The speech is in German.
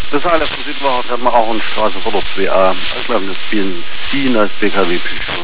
Das alles, was überhaupt hat man auch eine Straße vor der 2A. Ich glaube, das Benzin als BKW-Pischon.